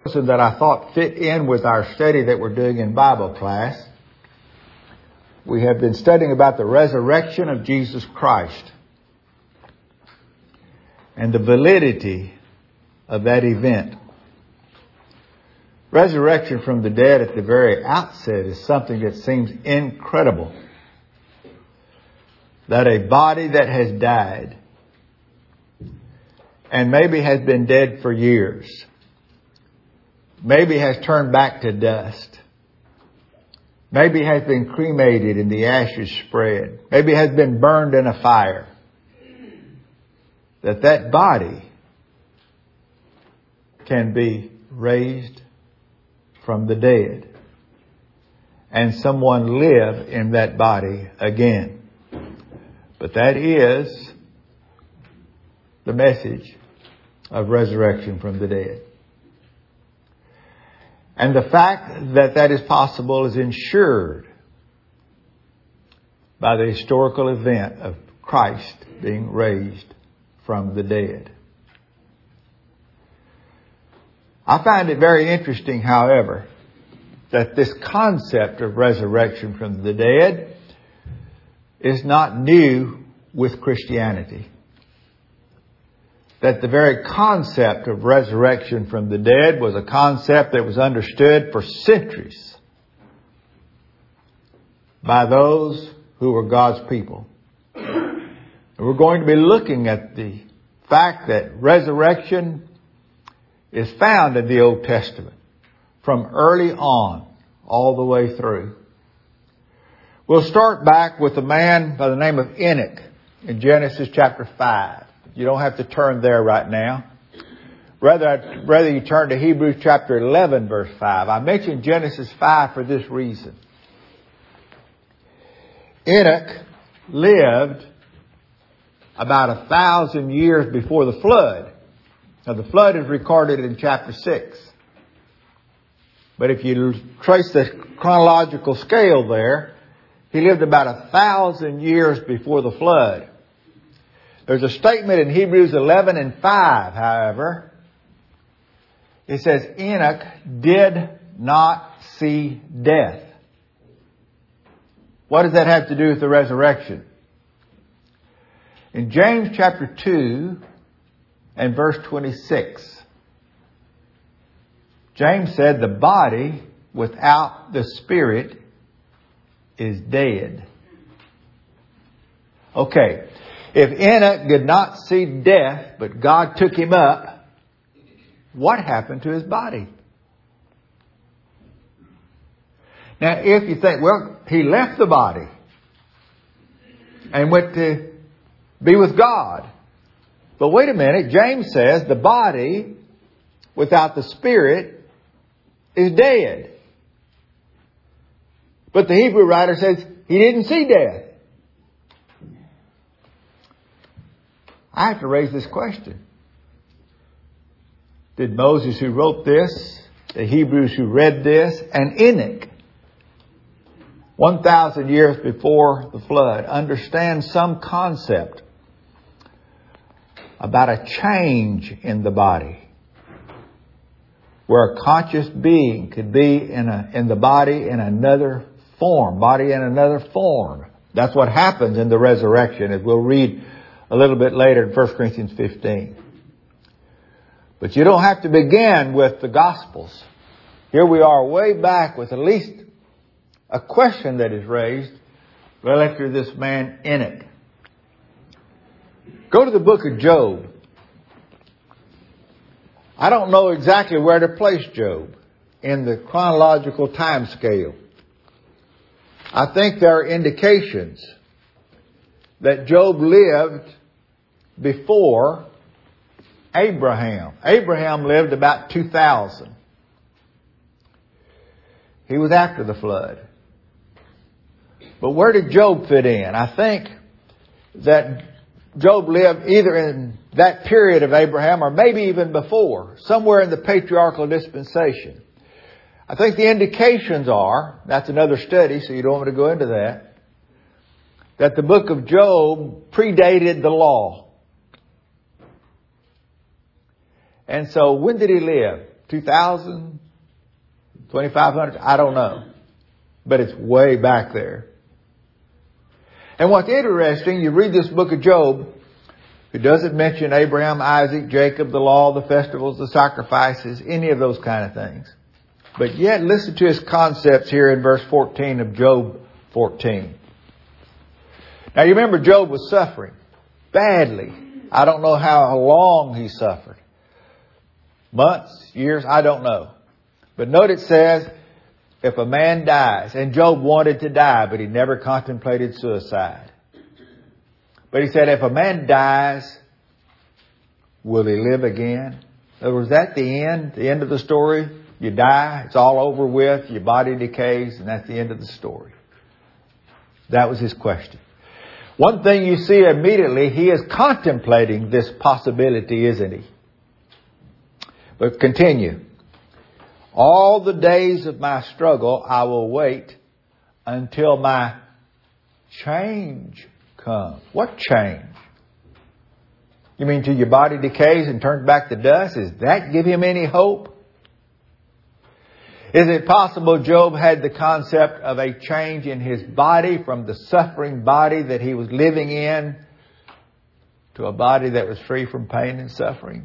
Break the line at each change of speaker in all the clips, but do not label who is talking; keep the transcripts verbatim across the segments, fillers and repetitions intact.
that I thought fit in with our study that we're doing in Bible class. We have been studying about the resurrection of Jesus Christ and the validity of that event. Resurrection from the dead at the very outset is something that seems incredible. That a body that has died and maybe has been dead for years, maybe has turned back to dust, maybe has been cremated and the ashes spread, maybe has been burned in a fire, that that body can be raised from the dead and someone live in that body again. But that is the message of resurrection from the dead. And the fact that that is possible is ensured by the historical event of Christ being raised from the dead. I find it very interesting, however, that this concept of resurrection from the dead is not new with Christianity. That the very concept of resurrection from the dead was a concept that was understood for centuries by those who were God's people. And we're going to be looking at the fact that resurrection is found in the Old Testament from early on all the way through. We'll start back with a man by the name of Enoch in Genesis chapter five. You don't have to turn there right now. Rather, rather you turn to Hebrews chapter eleven, verse five. I mentioned Genesis five for this reason. Enoch lived about a thousand years before the flood. Now, the flood is recorded in chapter six. But if you trace the chronological scale there, he lived about a thousand years before the flood. There's a statement in Hebrews eleven and five, however. It says, Enoch did not see death. What does that have to do with the resurrection? In James chapter two and verse twenty-six, James said the body without the spirit is dead. Okay, if Enoch did not see death, but God took him up, what happened to his body? Now, if you think, well, he left the body and went to be with God. But wait a minute, James says the body without the spirit is dead. But the Hebrew writer says he didn't see death. I have to raise this question. Did Moses who wrote this, the Hebrews who read this, and Enoch, one thousand years before the flood, understand some concept about a change in the body? Where a conscious being could be in a in the body in another form, body in another form. That's what happens in the resurrection, as we'll read a little bit later in First Corinthians fifteen. But you don't have to begin with the Gospels. Here we are way back with at least a question that is raised relative to this man Enoch. Go to the book of Job. I don't know exactly where to place Job in the chronological time scale. I think there are indications that Job lived before Abraham. Abraham lived about two thousand. He was after the flood. But where did Job fit in? I think that Job lived either in that period of Abraham or maybe even before, somewhere in the patriarchal dispensation. I think the indications are, that's another study, so you don't want me to go into that, that the book of Job predated the law. And so when did he live? two thousand, twenty-five hundred, I don't know. But it's way back there. And what's interesting, you read this book of Job, it doesn't mention Abraham, Isaac, Jacob, the law, the festivals, the sacrifices, any of those kind of things. But yet, listen to his concepts here in verse fourteen of Job fourteen. Now you remember Job was suffering badly. I don't know how long he suffered. Months, years, I don't know. But note it says, if a man dies, and Job wanted to die, but he never contemplated suicide. But he said, if a man dies, will he live again? In other words, that's the end, the end of the story. You die, it's all over with, your body decays, and that's the end of the story. That was his question. One thing you see immediately, he is contemplating this possibility, isn't he? But continue. All the days of my struggle, I will wait until my change comes. What change? You mean till your body decays and turns back to dust? Does that give him any hope? Is it possible Job had the concept of a change in his body from the suffering body that he was living in to a body that was free from pain and suffering?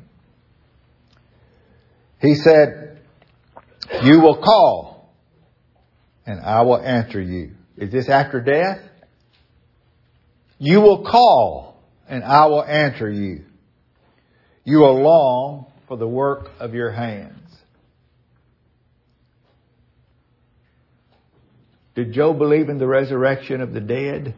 He said, you will call and I will answer you. Is this after death? You will call and I will answer you. You will long for the work of your hands. Did Job believe in the resurrection of the dead?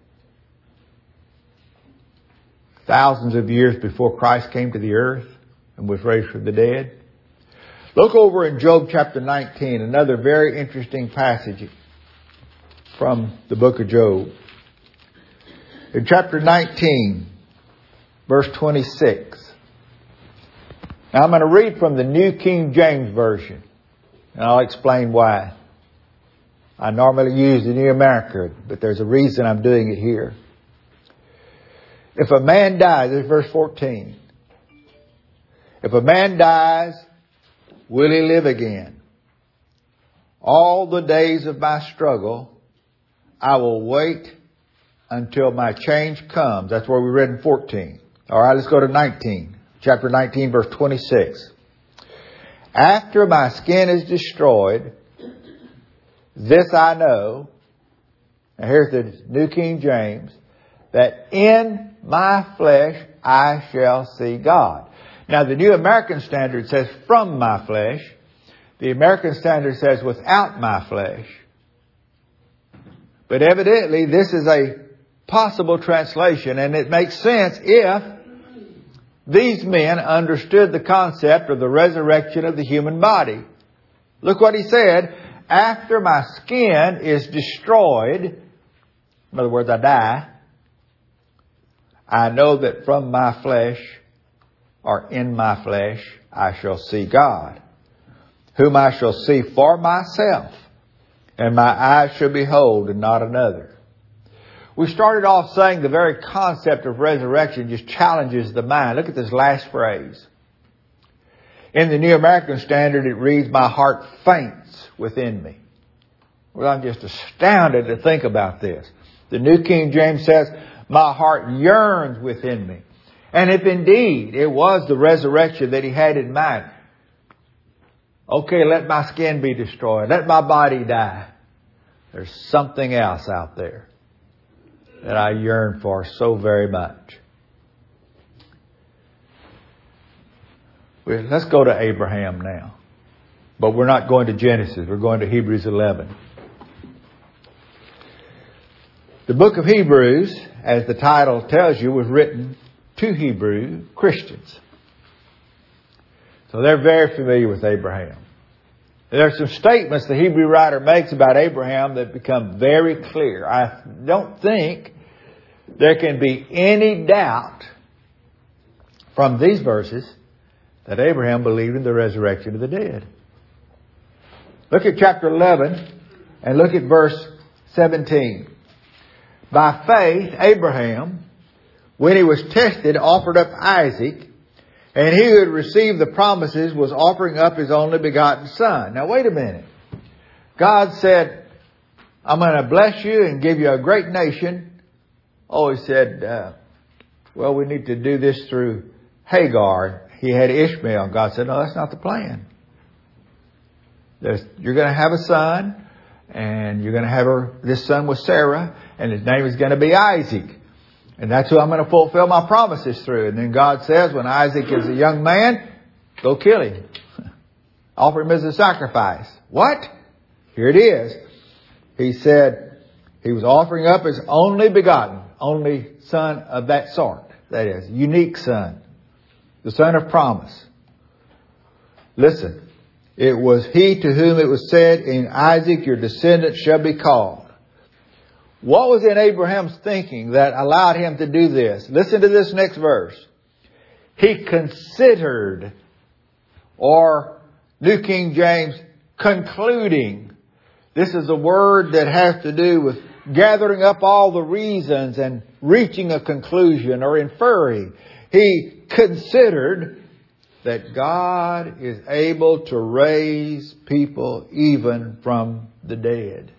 Thousands of years before Christ came to the earth and was raised from the dead. Look over in Job chapter nineteen, another very interesting passage from the book of Job. In chapter nineteen, verse twenty-six. Now I'm going to read from the New King James Version, and I'll explain why. I normally use the New American, but there's a reason I'm doing it here. If a man dies, this is verse fourteen. If a man dies, will he live again? All the days of my struggle, I will wait until my change comes. That's where we read in fourteen. All right, let's go to nineteen. Chapter nineteen, verse twenty-six. After my skin is destroyed, this I know, and here's the New King James, that in my flesh I shall see God. Now the New American Standard says from my flesh. The American Standard says without my flesh. But evidently this is a possible translation, and it makes sense if these men understood the concept of the resurrection of the human body. Look what he said. After my skin is destroyed, in other words, I die, I know that from my flesh, or in my flesh, I shall see God, whom I shall see for myself, and my eyes shall behold and not another. We started off saying the very concept of resurrection just challenges the mind. Look at this last phrase. In the New American Standard, it reads, my heart faints within me. Well, I'm just astounded to think about this. The New King James says, my heart yearns within me. And if indeed it was the resurrection that he had in mind, okay, let my skin be destroyed. Let my body die. There's something else out there that I yearn for so very much. Well, let's go to Abraham now. But we're not going to Genesis. We're going to Hebrews eleven. The book of Hebrews, as the title tells you, was written to Hebrew Christians. So they're very familiar with Abraham. There are some statements the Hebrew writer makes about Abraham that become very clear. I don't think there can be any doubt from these verses that Abraham believed in the resurrection of the dead. Look at chapter eleven and look at verse seventeen. By faith, Abraham, when he was tested, offered up Isaac, And he who had received the promises was offering up his only begotten son. Now wait a minute. God said, I'm going to bless you and give you a great nation. Oh, he said, uh, well, we need to do this through Hagar. He had Ishmael. God said, no, that's not the plan. There's, you're going to have a son, and you're going to have her, this son with Sarah, and his name is going to be Isaac. And that's who I'm going to fulfill my promises through. And then God says, when Isaac is a young man, go kill him. Offer him as a sacrifice. What? Here it is. He said he was offering up his only begotten, only son of that sort. That is, unique son. The son of promise. Listen. It was he to whom it was said, in Isaac your descendants shall be called. What was in Abraham's thinking that allowed him to do this? Listen to this next verse. He considered, or New King James, concluding. This is a word that has to do with gathering up all the reasons and reaching a conclusion or inferring. He considered that God is able to raise people even from the dead.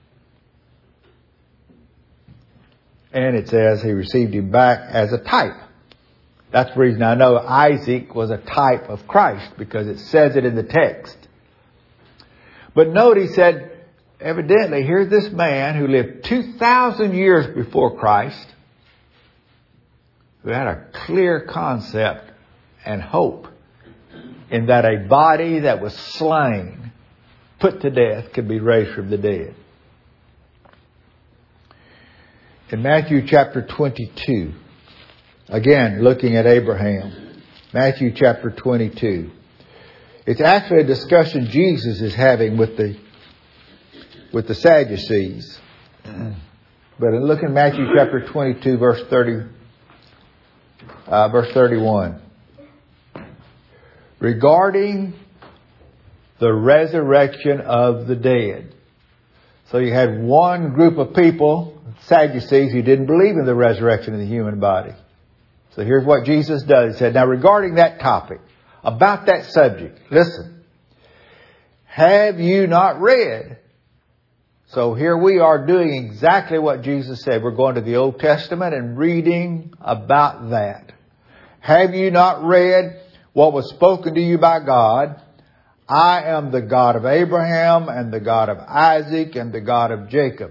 And it says he received him back as a type. That's the reason I know Isaac was a type of Christ, because it says it in the text. But note he said, evidently, here's this man who lived two thousand years before Christ, who had a clear concept and hope in that a body that was slain, put to death, could be raised from the dead. In Matthew chapter twenty-two, again, looking at Abraham, Matthew chapter twenty-two. It's actually a discussion Jesus is having with the with the Sadducees. But in looking at Matthew chapter twenty-two, verse thirty, uh, verse thirty-one, regarding the resurrection of the dead. So you had one group of people, Sadducees, who didn't believe in the resurrection of the human body. So here's what Jesus does. He said, now regarding that topic, about that subject, listen. Have you not read? So here we are doing exactly what Jesus said. We're going to the Old Testament and reading about that. Have you not read what was spoken to you by God? I am the God of Abraham and the God of Isaac and the God of Jacob.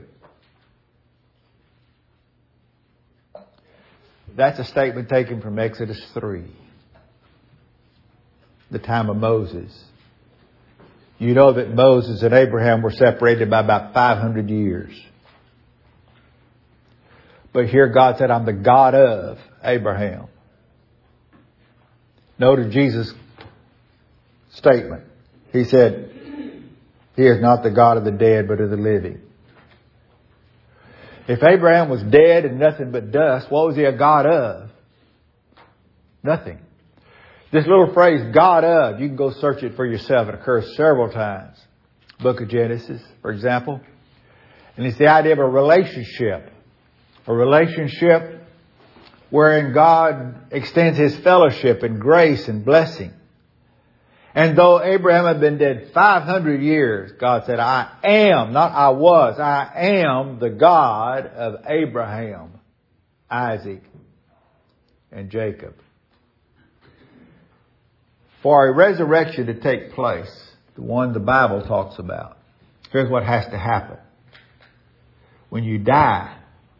That's a statement taken from Exodus three. The time of Moses. You know that Moses and Abraham were separated by about five hundred years. But here God said, I'm the God of Abraham. Notice Jesus' statement. He said, He is not the God of the dead, but of the living. If Abraham was dead and nothing but dust, what was he a God of? Nothing. This little phrase, God of, you can go search it for yourself. It occurs several times. Book of Genesis, for example. And it's the idea of a relationship. A relationship wherein God extends His fellowship and grace and blessing. And though Abraham had been dead five hundred years, God said, I am, not I was, I am the God of Abraham, Isaac, and Jacob. For a resurrection to take place, the one the Bible talks about, here's what has to happen. When you die,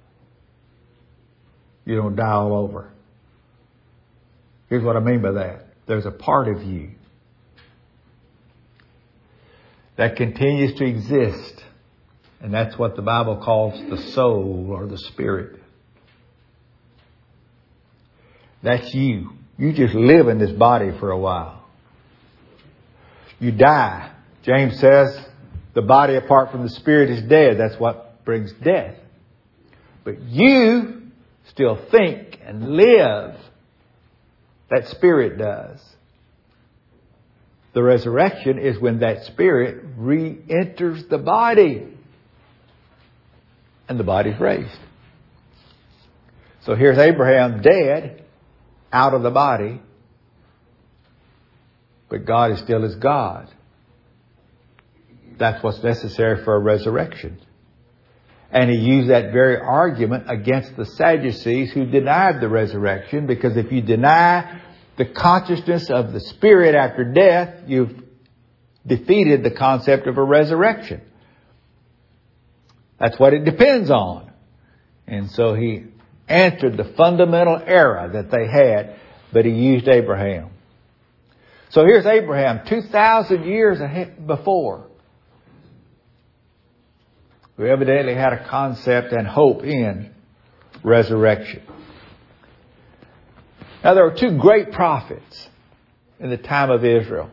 you don't die all over. Here's what I mean by that. There's a part of you that continues to exist. And that's what the Bible calls the soul or the spirit. That's you. You just live in this body for a while. You die. James says the body apart from the spirit is dead. That's what brings death. But you still think and live. That spirit does. The resurrection is when that spirit re-enters the body. And the body's raised. So here's Abraham dead, out of the body. but God is still His God. That's what's necessary for a resurrection. And He used that very argument against the Sadducees who denied the resurrection, because if you deny the consciousness of the Spirit after death, you've defeated the concept of a resurrection. That's what it depends on. And so He answered the fundamental error that they had, but He used Abraham. So here's Abraham, two thousand years ahead before, who evidently had a concept and hope in resurrection. Now, there were two great prophets in the time of Israel.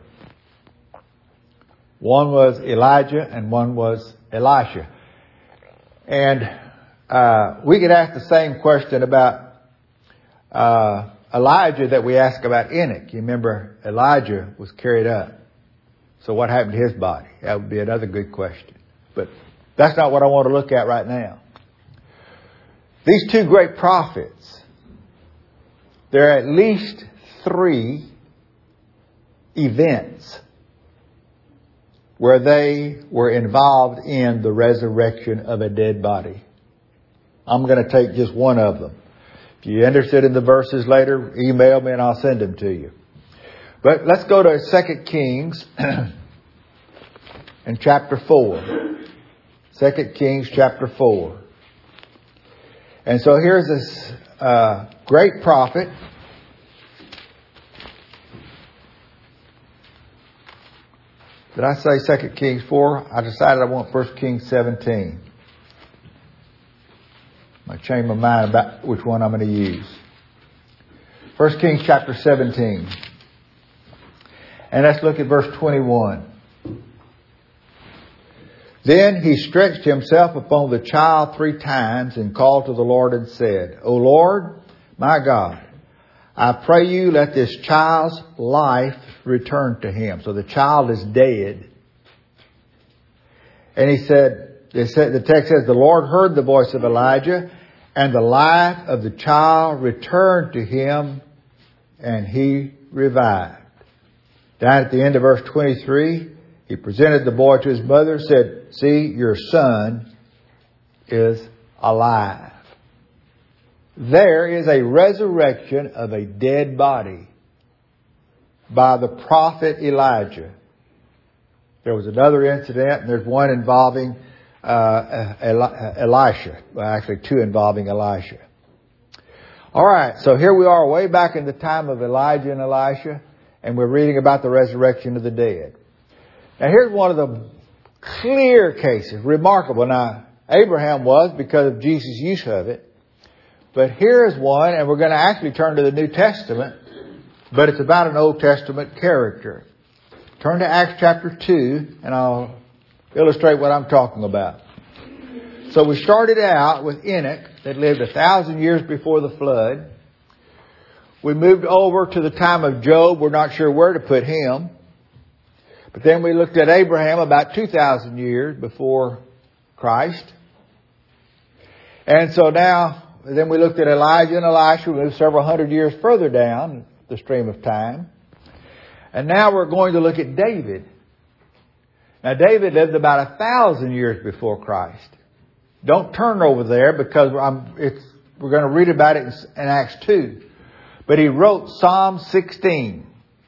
One was Elijah and one was Elisha. And uh, we could ask the same question about uh, Elijah that we asked about Enoch. You remember Elijah was carried up. So what happened to his body? That would be another good question. But that's not what I want to look at right now. These two great prophets, there are at least three events where they were involved in the resurrection of a dead body. I'm going to take just one of them. If you're interested in the verses later, email me and I'll send them to you. But let's go to Second Kings in chapter four. Second Kings chapter four. And so here's this uh, great prophet. Did I say Second Kings four? I decided I want First Kings seventeen. I changed my mind about which one I'm going to use. First Kings chapter seventeen. And let's look at verse twenty-one. Then he stretched himself upon the child three times and called to the Lord and said, O Lord, my God, I pray you let this child's life return to him. So the child is dead. And he said, the text says, the Lord heard the voice of Elijah, and the life of the child returned to him, and he revived. Down at the end of verse twenty-three, he presented the boy to his mother and said, see, your son is alive. There is a resurrection of a dead body by the prophet Elijah. There was another incident, and there's one involving uh, Elisha. Well, actually, two involving Elisha. All right, so here we are way back in the time of Elijah and Elisha, and we're reading about the resurrection of the dead. Now, here's one of the clear cases, remarkable. Now, Abraham was because of Jesus' use of it. But here's one, and we're going to actually turn to the New Testament, but it's about an Old Testament character. Turn to Acts chapter two, and I'll illustrate what I'm talking about. So we started out with Enoch, that lived a thousand years before the flood. We moved over to the time of Job. We're not sure where to put him. But then we looked at Abraham about two thousand years before Christ. And so now, then we looked at Elijah and Elisha. We moved several hundred years further down the stream of time. And now we're going to look at David. Now, David lived about a thousand years before Christ. Don't turn over there because I'm, it's, we're going to read about it in, in Acts two. But he wrote Psalm sixteen.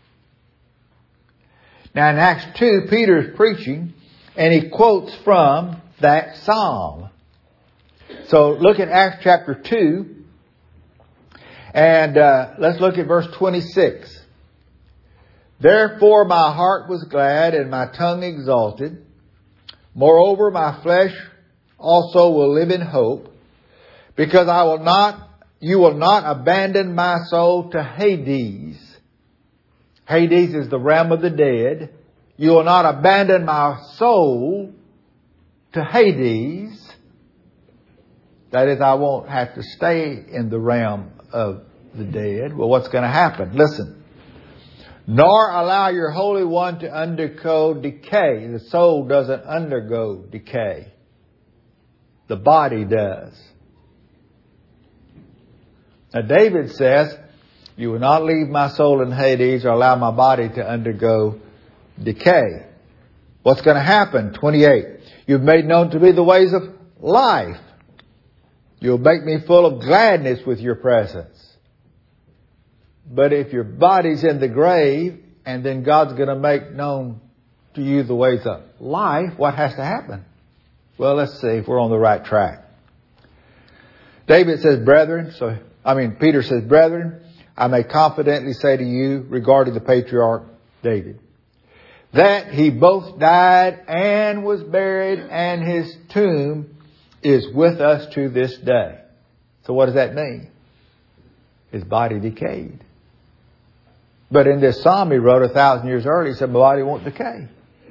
Now, in Acts two, Peter is preaching, and he quotes from that psalm. So look at Acts chapter two, and uh, let's look at verse twenty-six. Therefore my heart was glad, and my tongue exalted. Moreover, my flesh also will live in hope, because I will not, you will not abandon my soul to Hades. Hades is the realm of the dead. You will not abandon my soul to Hades. That is, I won't have to stay in the realm of the dead. Well, what's going to happen? Listen. Nor allow your Holy One to undergo decay. The soul doesn't undergo decay. The body does. Now, David says, You will not leave my soul in Hades or allow my body to undergo decay. What's going to happen? twenty-eight. You've made known to me the ways of life. You'll make me full of gladness with your presence. But if your body's in the grave and then God's going to make known to you the ways of life, what has to happen? Well, let's see if we're on the right track. David says, brethren, so, I mean, Peter says, brethren, I may confidently say to you regarding the patriarch David, that he both died and was buried, and his tomb is with us to this day. So what does that mean? His body decayed. But in this psalm he wrote a thousand years earlier, he said, my body won't decay.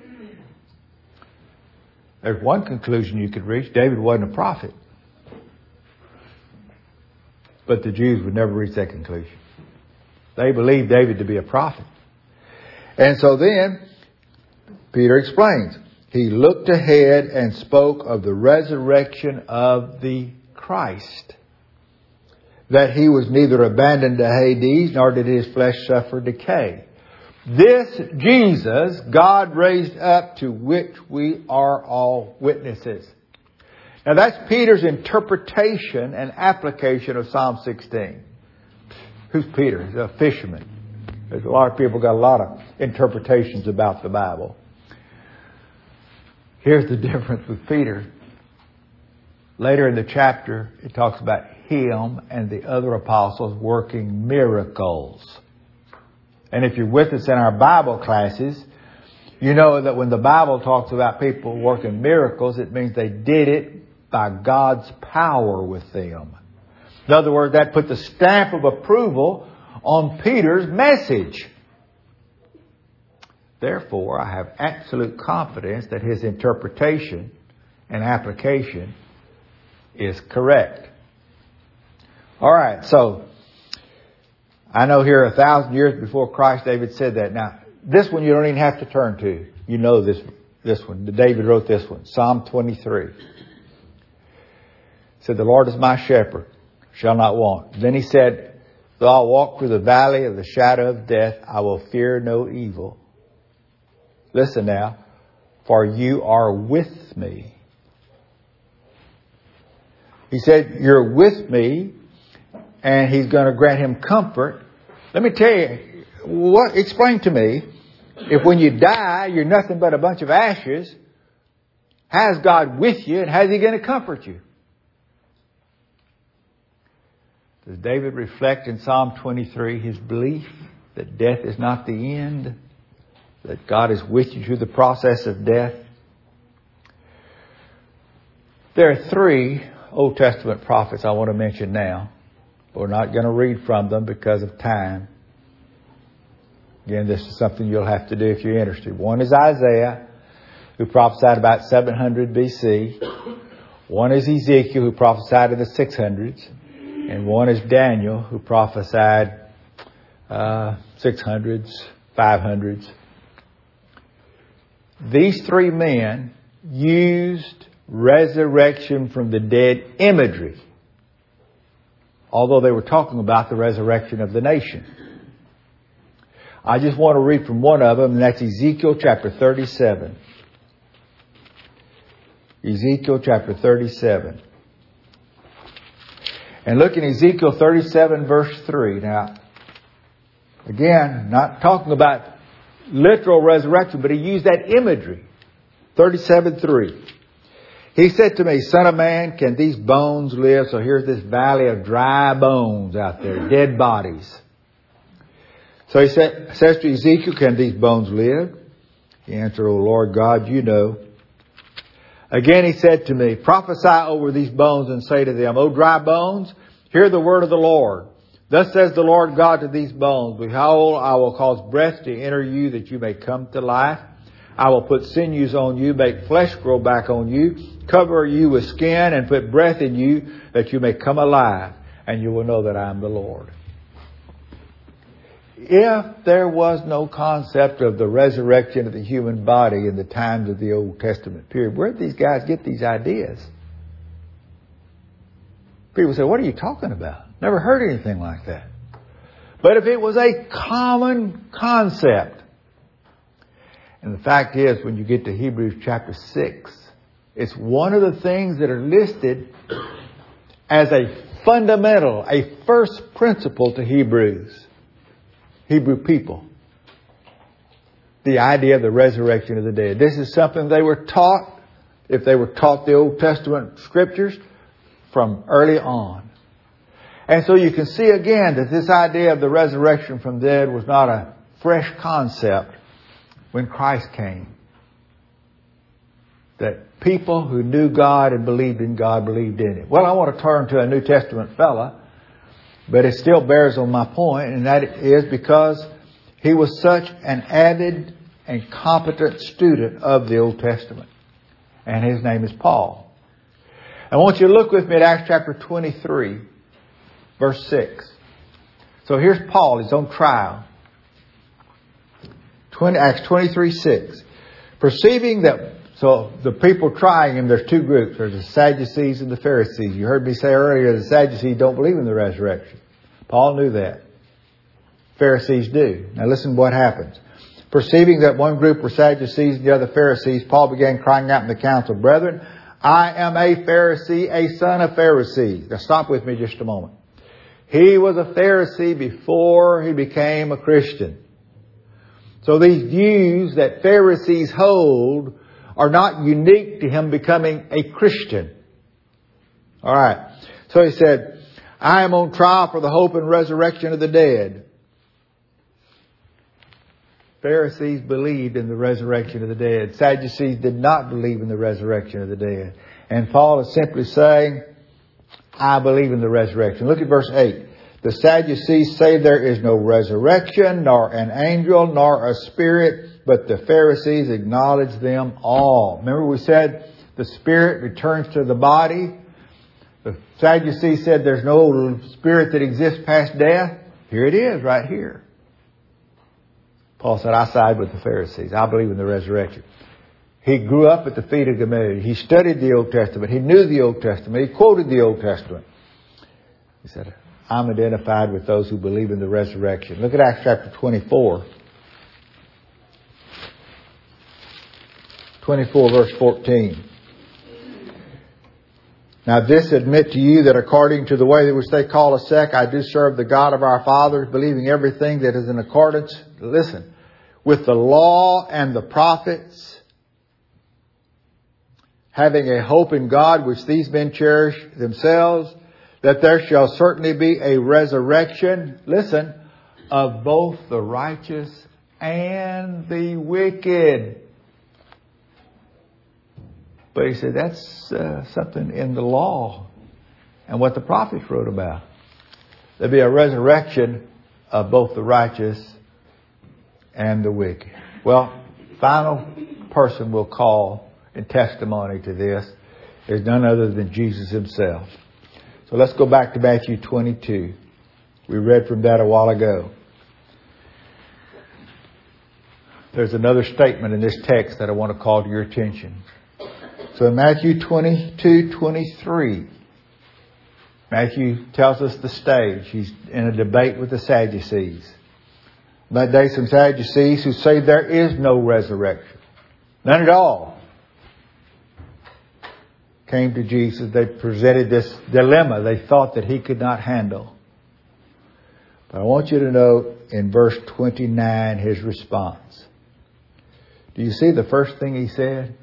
There's one conclusion you could reach. David wasn't a prophet. But the Jews would never reach that conclusion. They believed David to be a prophet. And so then, Peter explains, he looked ahead and spoke of the resurrection of the Christ. That he was neither abandoned to Hades, nor did his flesh suffer decay. This Jesus God raised up, to which we are all witnesses. Now that's Peter's interpretation and application of Psalm sixteen. Who's Peter? He's a fisherman. There's a lot of people got a lot of interpretations about the Bible. Here's the difference with Peter. Later in the chapter, it talks about him and the other apostles working miracles. And if you're with us in our Bible classes, you know that when the Bible talks about people working miracles, it means they did it by God's power with them. In other words, that put the stamp of approval on Peter's message. Therefore, I have absolute confidence that his interpretation and application is correct. All right, so I know here a thousand years before Christ, David said that. Now, this one you don't even have to turn to. You know this this one. David wrote this one. Psalm twenty-three. It said, the Lord is my shepherd, shall not want. Then he said, though I walk through the valley of the shadow of death, I will fear no evil. Listen now, for you are with me. He said, you're with me, and he's going to grant him comfort. Let me tell you, what? Explain to me, if when you die, you're nothing but a bunch of ashes, how's God with you, and how's he going to comfort you? Does David reflect in Psalm twenty-three his belief that death is not the end? That God is with you through the process of death? There are three Old Testament prophets I want to mention now. We're not going to read from them because of time. Again, this is something you'll have to do if you're interested. One is Isaiah, who prophesied about seven hundred B C. One is Ezekiel, who prophesied in the six hundreds. And one is Daniel, who prophesied uh, six hundreds, five hundreds. These three men used resurrection from the dead imagery, although they were talking about the resurrection of the nation. I just want to read from one of them, and that's Ezekiel chapter thirty-seven. Ezekiel chapter thirty-seven. And look in Ezekiel thirty-seven verse three. Now, again, not talking about literal resurrection, but he used that imagery. thirty-seven three. He said to me, Son of man, can these bones live? So here's this valley of dry bones out there, dead bodies. So he said, says to Ezekiel, can these bones live? He answered, O Lord God, you know. Again he said to me, prophesy over these bones and say to them, O dry bones, hear the word of the Lord. Thus says the Lord God to these bones, behold, I will cause breath to enter you that you may come to life. I will put sinews on you, make flesh grow back on you, cover you with skin, and put breath in you that you may come alive, and you will know that I am the Lord. If there was no concept of the resurrection of the human body in the times of the Old Testament period, where did these guys get these ideas? People say, what are you talking about? Never heard anything like that. but if it was a common concept. And the fact is, when you get to Hebrews chapter six, it's one of the things that are listed as a fundamental, a first principle to Hebrews, Hebrew people. The idea of the resurrection of the dead. This is something they were taught, if they were taught the Old Testament scriptures, from early on. And so you can see again that this idea of the resurrection from the dead was not a fresh concept when Christ came. That people who knew God and believed in God believed in Him. Well, I want to turn to a New Testament fella, but it still bears on my point, and that is because he was such an avid and competent student of the Old Testament. And his name is Paul. I want you to look with me at Acts chapter twenty-three, verse six. So here's Paul. He's on trial. twenty, Acts twenty-three, six. Perceiving that, so the people trying him, there's two groups. There's the Sadducees and the Pharisees. You heard me say earlier, the Sadducees don't believe in the resurrection. Paul knew that. Pharisees do. Now listen to what happens. Perceiving that one group were Sadducees and the other Pharisees, Paul began crying out in the council, Brethren, I am a Pharisee, a son of Pharisees. Now stop with me just a moment. He was a Pharisee before he became a Christian. So these views that Pharisees hold are not unique to him becoming a Christian. All right. So he said, I am on trial for the hope and resurrection of the dead. Pharisees believed in the resurrection of the dead. Sadducees did not believe in the resurrection of the dead. And Paul is simply saying, I believe in the resurrection. Look at verse eight. The Sadducees say there is no resurrection, nor an angel, nor a spirit, but the Pharisees acknowledge them all. Remember we said the spirit returns to the body. The Sadducees said there's no spirit that exists past death. Here it is, right here. Paul said, I side with the Pharisees. I believe in the resurrection. He grew up at the feet of Gamaliel. He studied the Old Testament. He knew the Old Testament. He quoted the Old Testament. He said, I'm identified with those who believe in the resurrection. Look at Acts chapter twenty-four. twenty-four verse fourteen. Now this admit to you that according to the way which they call a sect, I do serve the God of our fathers, believing everything that is in accordance, listen, with the law and the prophets, having a hope in God which these men cherish themselves, that there shall certainly be a resurrection, listen, of both the righteous and the wicked. But he said that's uh, something in the law and what the prophets wrote about. There'll be a resurrection of both the righteous and the wicked. Well, final person we'll call in testimony to this is none other than Jesus Himself. So let's go back to Matthew twenty-two. We read from that a while ago. There's another statement in this text that I want to call to your attention. So in Matthew twenty-two twenty-three, Matthew tells us the stage. He's in a debate with the Sadducees. That day some Sadducees who say there is no resurrection. None at all. Came to Jesus. They presented this dilemma they thought that He could not handle. But I want you to note in verse twenty-nine His response. Do you see the first thing He said?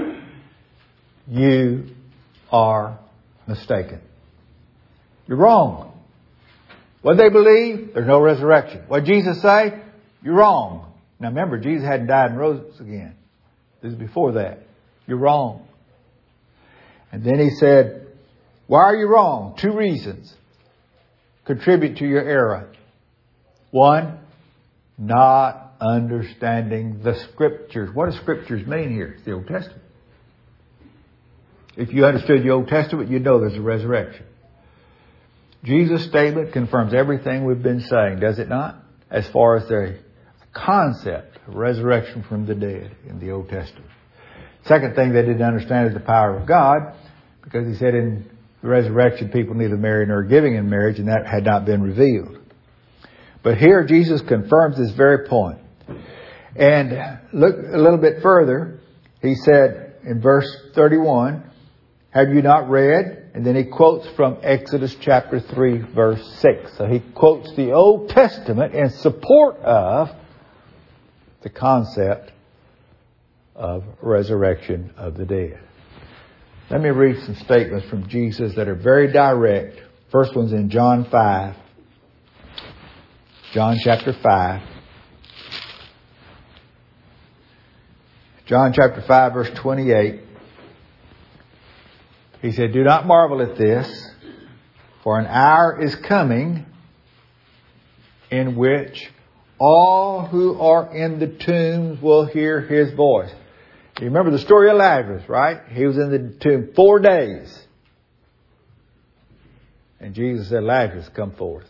You are mistaken. You're wrong. What they believe? There's no resurrection. What Jesus say? You're wrong. Now remember, Jesus hadn't died and rose again. This is before that. You're wrong. And then He said, why are you wrong? Two reasons contribute to your error. One, not understanding the Scriptures. What do Scriptures mean here? It's the Old Testament. If you understood the Old Testament, you'd know there's a resurrection. Jesus' statement confirms everything we've been saying, does it not? As far as the concept of resurrection from the dead in the Old Testament. Second thing they didn't understand is the power of God, because He said in the resurrection people neither marry nor giving in marriage, and that had not been revealed. But here Jesus confirms this very point. And look a little bit further. He said in verse thirty-one, have you not read? And then he quotes from Exodus chapter three, verse six. So he quotes the Old Testament in support of the concept of resurrection of the dead. Let me read some statements from Jesus that are very direct. First one's in John five. John chapter five. John chapter five, verse twenty-eight. He said, do not marvel at this, for an hour is coming in which all who are in the tombs will hear His voice. You remember the story of Lazarus, right? He was in the tomb four days. And Jesus said, Lazarus, come forth.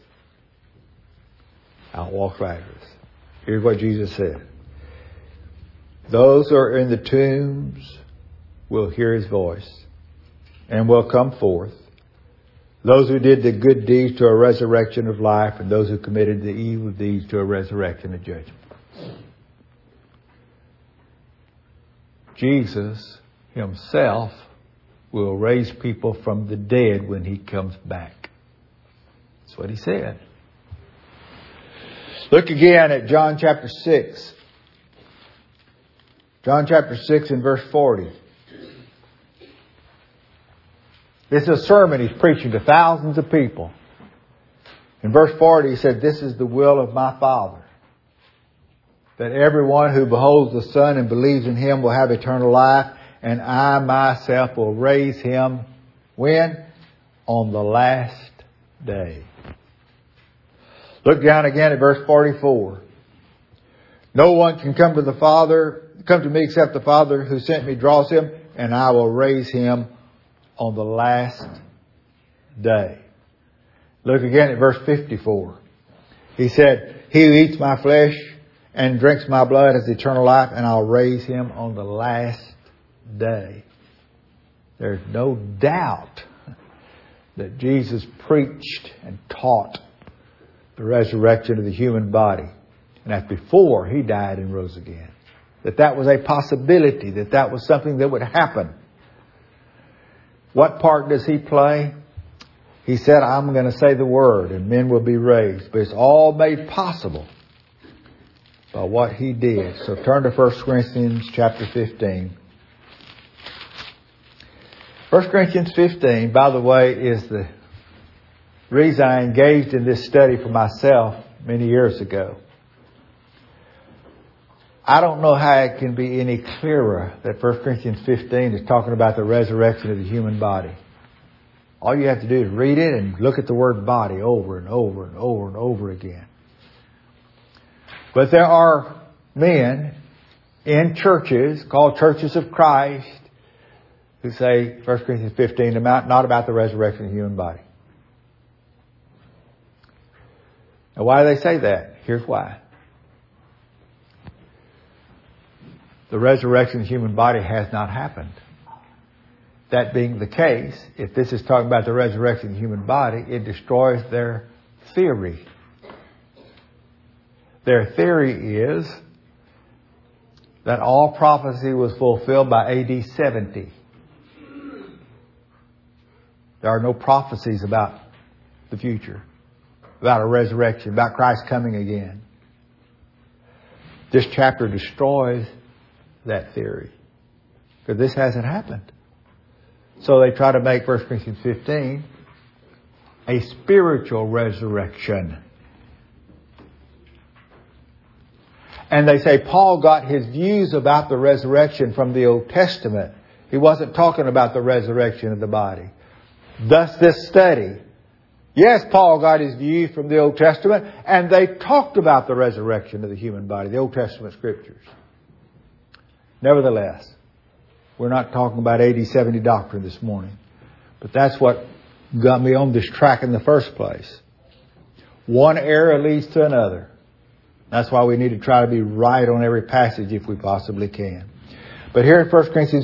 Out walks Lazarus. Here's what Jesus said. Those who are in the tombs will hear His voice and will come forth. Those who did the good deeds to a resurrection of life, and those who committed the evil deeds to a resurrection of judgment. Jesus Himself will raise people from the dead when He comes back. That's what He said. Look again at John chapter six. John chapter six and verse forty. This is a sermon He's preaching to thousands of people. In verse forty He said, this is the will of my Father, that everyone who beholds the Son and believes in Him will have eternal life, and I myself will raise him, when? On the last day. Look down again at verse forty-four. No one can come to the Father, come to me except the Father who sent me draws him, and I will raise him on the last day. Look again at verse fifty-four. He said, he who eats my flesh and drinks my blood has eternal life, and I'll raise him on the last day. There's no doubt that Jesus preached and taught the resurrection of the human body. And that's before He died and rose again. That that was a possibility, that that was something that would happen. What part does He play? He said, I'm going to say the word and men will be raised. But it's all made possible by what He did. So turn to First Corinthians chapter fifteen. First Corinthians fifteen, by the way, is the reason I engaged in this study for myself many years ago. I don't know how it can be any clearer that First Corinthians fifteen is talking about the resurrection of the human body. All you have to do is read it and look at the word body over and over and over and over again. But there are men in churches called Churches of Christ who say First Corinthians fifteen is not about the resurrection of the human body. Now, why do they say that? Here's why. The resurrection of the human body has not happened. That being the case, if this is talking about the resurrection of the human body, it destroys their theory. Their theory is that all prophecy was fulfilled by A D seventy. There are no prophecies about the future, about a resurrection, about Christ coming again. This chapter destroys that theory, because this hasn't happened. So they try to make First Corinthians fifteen a spiritual resurrection. And they say Paul got his views about the resurrection from the Old Testament. He wasn't talking about the resurrection of the body. Thus this study. Yes, Paul got his view from the Old Testament, and they talked about the resurrection of the human body, the Old Testament scriptures. Nevertheless, we're not talking about A D seventy doctrine this morning. But that's what got me on this track in the first place. One error leads to another. That's why we need to try to be right on every passage if we possibly can. But here in First Corinthians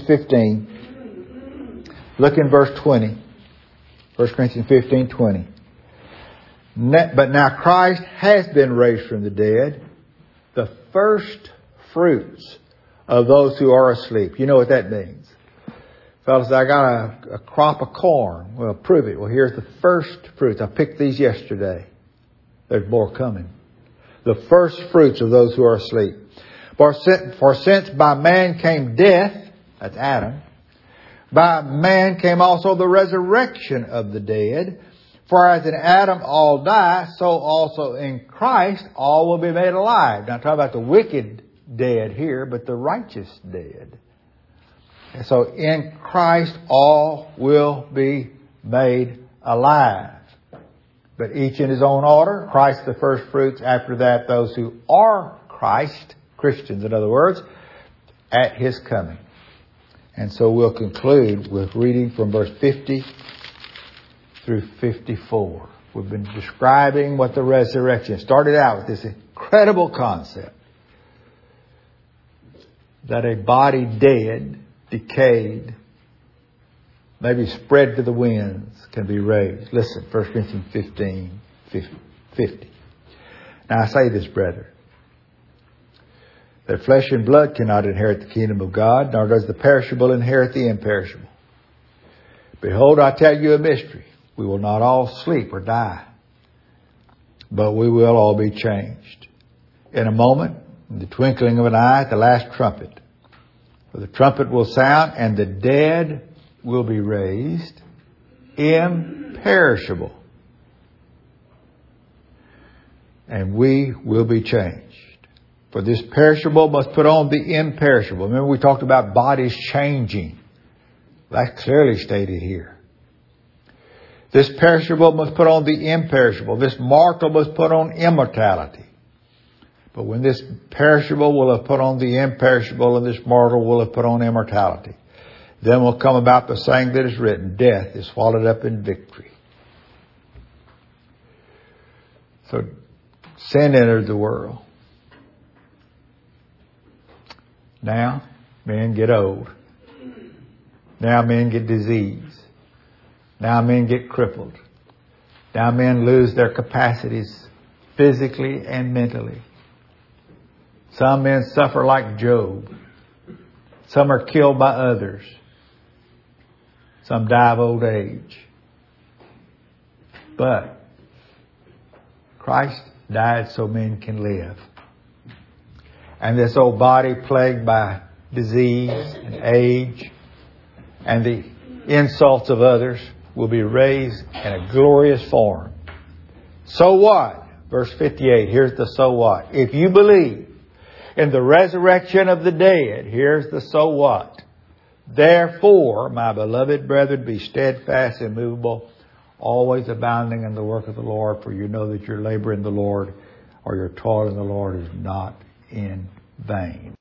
fifteen, look in verse twenty. First Corinthians fifteen, twenty. But now Christ has been raised from the dead, the first fruits of those who are asleep. You know what that means. Fellas, I got a, a crop of corn. Well, prove it. Well, here's the first fruits. I picked these yesterday. There's more coming. The first fruits of those who are asleep. For since, for since by man came death, that's Adam, by man came also the resurrection of the dead. For as in Adam all die, so also in Christ all will be made alive. Now, I'm talking about the wicked dead here, but the righteous dead. And so in Christ all will be made alive. But each in his own order. Christ the first fruits. After that, those who are Christ, Christians in other words, at his coming. And so we'll conclude with reading from verse fifty through fifty-four. We've been describing what the resurrection started out with, this incredible concept that a body dead, decayed, maybe spread to the winds, can be raised. Listen, First Corinthians fifteen, fifty. Now I say this, brethren, that flesh and blood cannot inherit the kingdom of God, nor does the perishable inherit the imperishable. Behold, I tell you a mystery. We will not all sleep or die, but we will all be changed. In a moment, in the twinkling of an eye, at the last trumpet. For the trumpet will sound, and the dead will be raised imperishable. And we will be changed. For this perishable must put on the imperishable. Remember we talked about bodies changing. That's clearly stated here. This perishable must put on the imperishable. This mortal must put on immortality. But when this perishable will have put on the imperishable, and this mortal will have put on immortality, then will come about the saying that is written, death is swallowed up in victory. So sin entered the world. Now men get old. Now men get disease. Now men get crippled. Now men lose their capacities physically and mentally. Some men suffer like Job. Some are killed by others. Some die of old age. But Christ died so men can live. And this old body plagued by disease and age and the insults of others will be raised in a glorious form. So what? Verse fifty-eight, here's the so what. If you believe in the resurrection of the dead, here's the so what. Therefore, my beloved brethren, be steadfast and immovable, always abounding in the work of the Lord, for you know that your labor in the Lord or your toil in the Lord is not in vain.